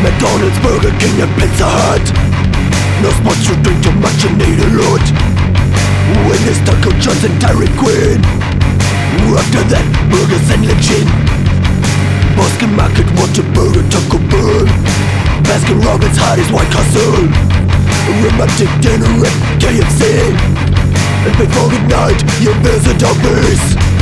McDonald's, Burger King and Pizza Hut. No spots, you drink too much, you need a lot. When it's Taco John's and Dairy Queen. After that, burgers and lynching. Boston Market, Whataburger, Taco Bell. Baskin Robbins, Hardee's, White Castle. Romantic dinner at KFC. And before good night, you visit our base.